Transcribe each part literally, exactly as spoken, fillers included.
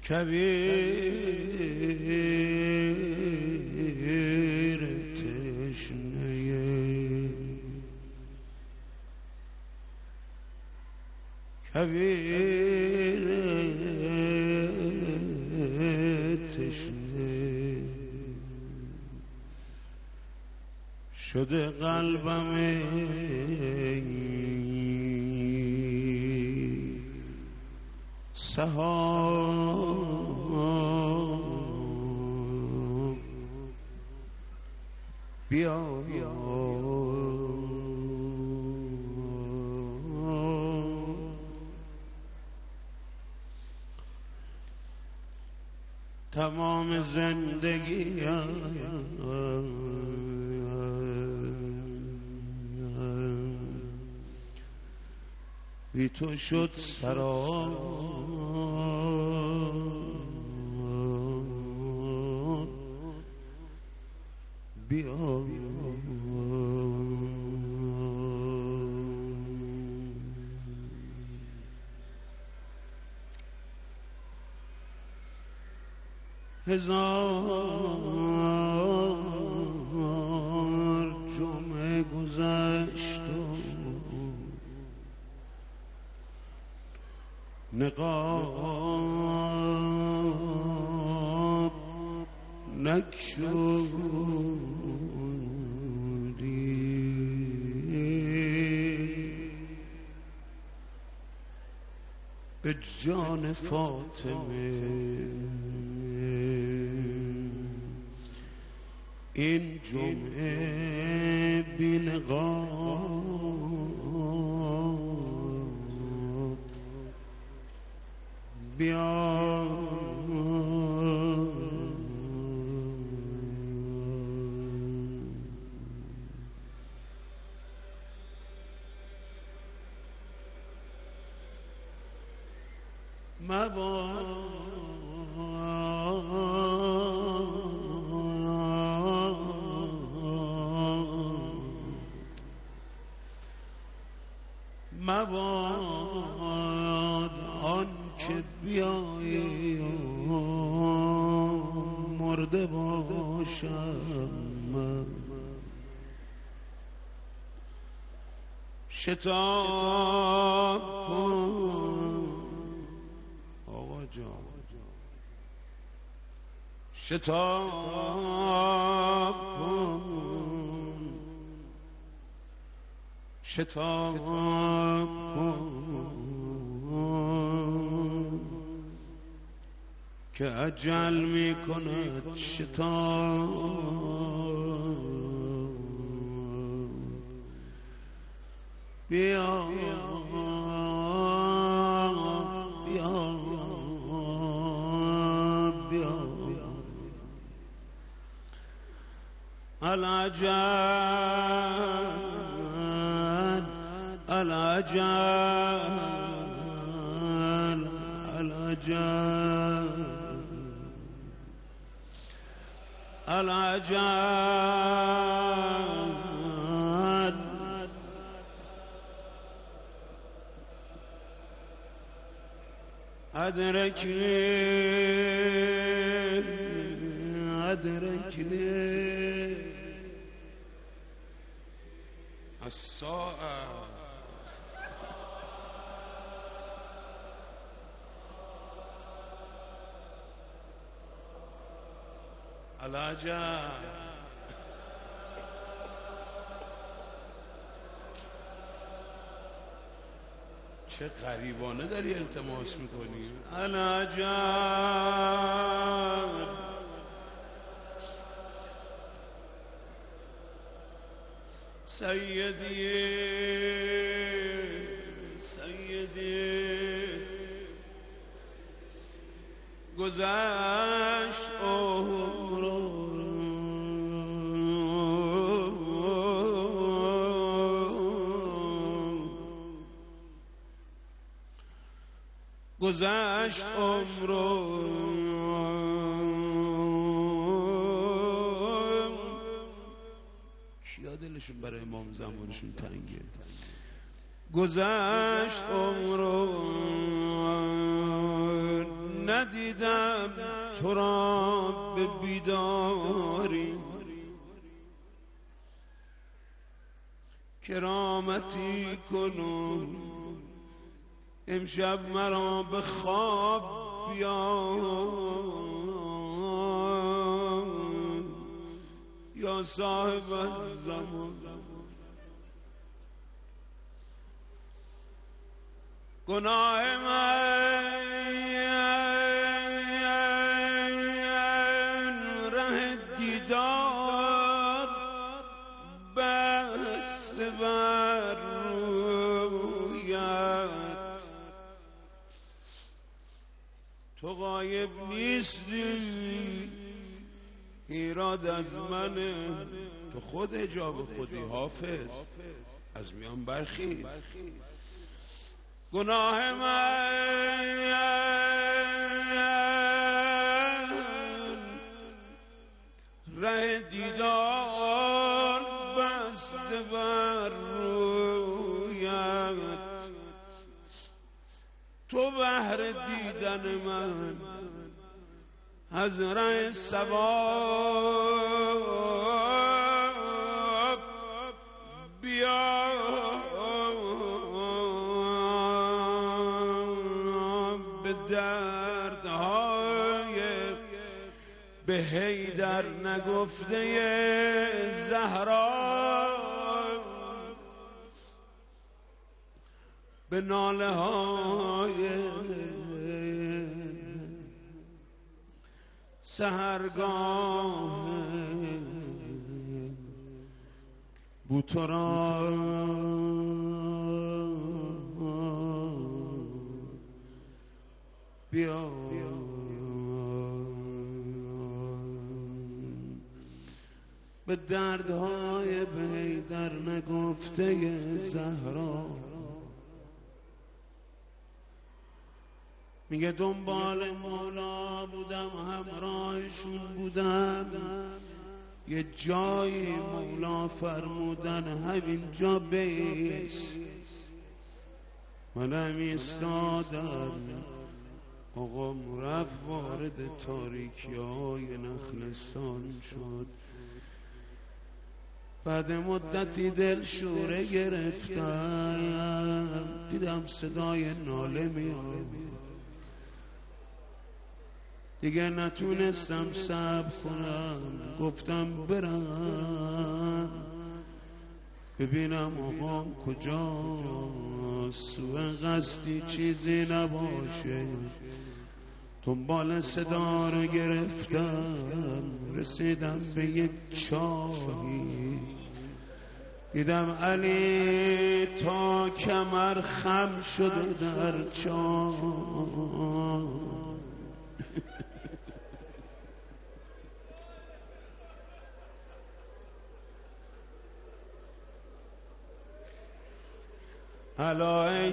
کویر تشنه کویر تشنه شده قلبم سهام بیا تمام زندگی بی تو شد سراب بیا هزار جمعه گذشت نقاب نگشودی به جان فاطمه این جمعه بی نقاب بیا مباد مباد آن که بیایی مرده باشم من شتاب کن آقا جان شتاب کن شتاب کن که اجل می کند شتاب بیا بیا بیا العجل العجل العجل العجل أدركني أدركني الساعة العجب چه غریبانه داری التماس میکنی العجب سیدی سیدی گذشت عمر گذشت عمر کیا دلشون برای امام زمانشون تنگه گذشت عمر ندیدم تو را به بیداری کرامتی کنون امشب مرا به خواب بیار یا صاحب الزمان گناه من ره دیدار بست بر رویت تو غایب نیستی ایراد از منه تو خود اجاب خودی حافظ از میان برخیز گناه من ره دیدار بسته بر رویت تو بهر دیدن من از ره ثواب بیا به دردهای به حیدر نگفته زهرا به ناله های سحرگاه بوترا بیا به دردهای به حیدر نگفته زهرا میگه دنبال مولا بودم همراهشون بودم یه جایی مولا فرمودن همین جا بیس منم ایستادم آقام رفت وارد تاریکی های نخلستان شد بعد مدتی دل شوره گرفتم دیدم صدای ناله میاد دیگه نتونستم صبر کنم گفتم برم ببینم آقام کجاست سوء قصدی چیزی نباشه دنبال صدا رو گرفتم رسیدم به یک چاهی دیدم علی تا کمر خم شده در چاه الا ای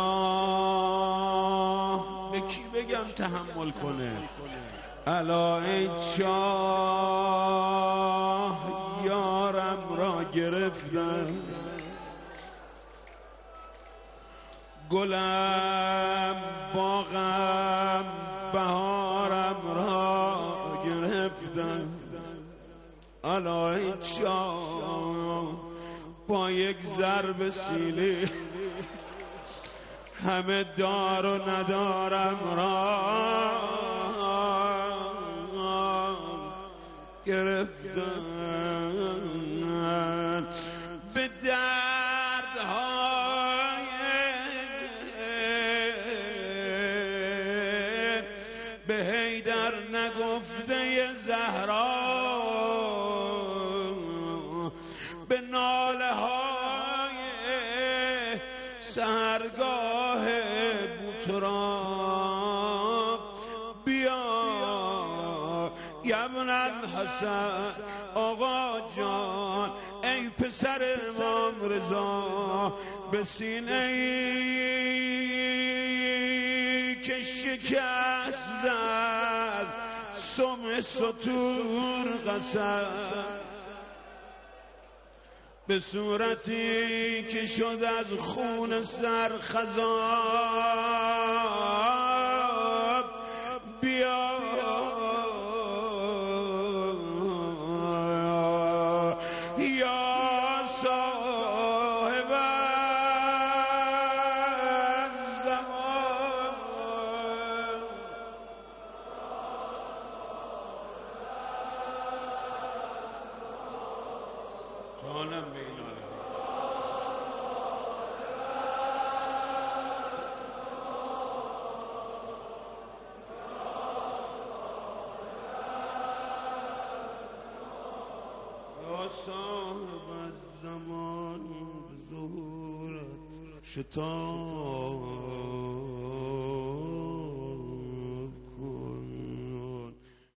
چاه به کی بگم تحمل کنه الا ای چاه یارم را گرفتم گلم باغم بهارم را گرفتم الا ای چاه با یک ضرب سیلی همه دار و ندارم را گرفتن به دردهای به حیدر نگفته زهرا به ناله های سحرگاه بوتراب بیا ابن الحسن آقا جان ای پسر امام رضا به سینه ای که شکست از سم ستور قسم به صورتی که شد از خون سر خضاب بیا صاحب الزمان ظهورت شتاب